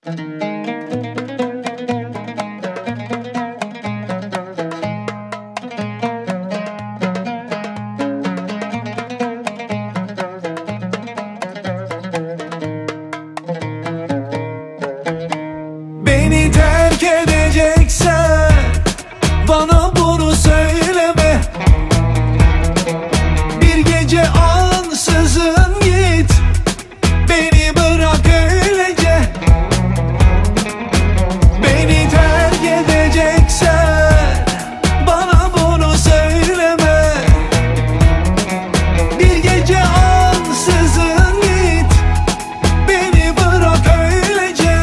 Beni terk edeceksen bana bunu söyleme. Bir gece ansızın git, beni bırak öylece. Beni terk edeceksen bana bunu söyleme. Bir gece ansızın git, beni bırak öylece.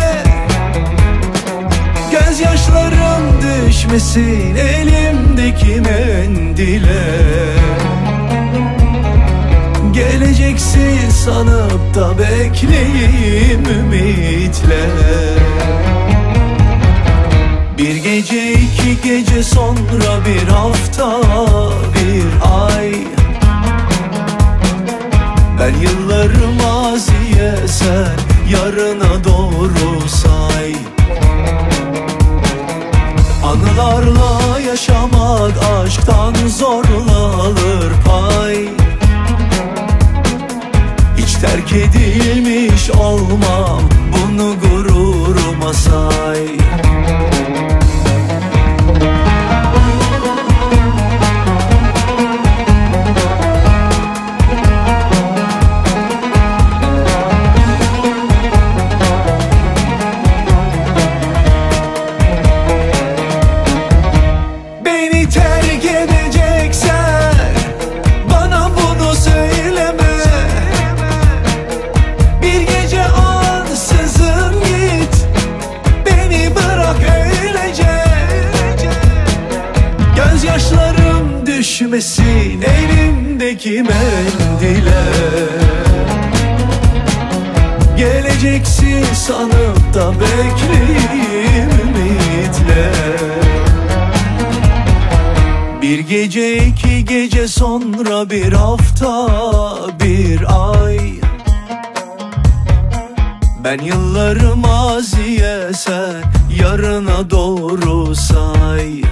Gözyaşlarım düşmesin elimdeki mendile. Geleceksin sanıp da bekleyeyim ümitle. Bir gece, iki gece sonra, bir hafta, bir ay. Ben yılları maziye, sen yarına doğru say. Anılarla yaşamak aşktan zorla alır pay. Hiç terk edilmiş olmam, bunu gururuma say. Beni terk edeceksen bana bunu söyleme. Bir gece ansızın git, beni bırak öylece. Gözyaşlarım düşmesin elimdeki mendile. Geleceksin sanıp da bekleyeyim ümitle. Bir gece, iki gece sonra, bir hafta, bir ay. Ben yılları maziye, sen yarına doğru say.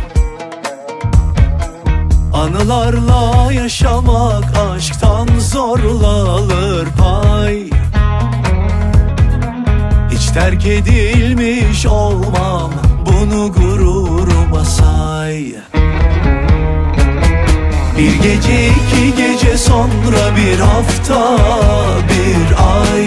Anılarla yaşamak aşktan zorla alır pay. Hiç terk edilmiş olmam, bunu gururuma say. Bir gece, iki gece sonra, bir hafta, bir ay.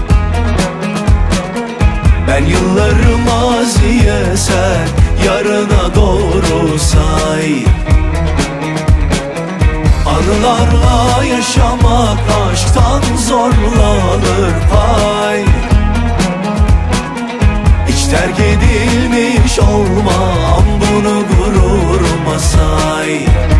Ben yılları maziye, sen yarına doğru say. Anılarla yaşamak aşktan zorla alır pay. Hiç terk edilmiş olmam, bunu gururuma say.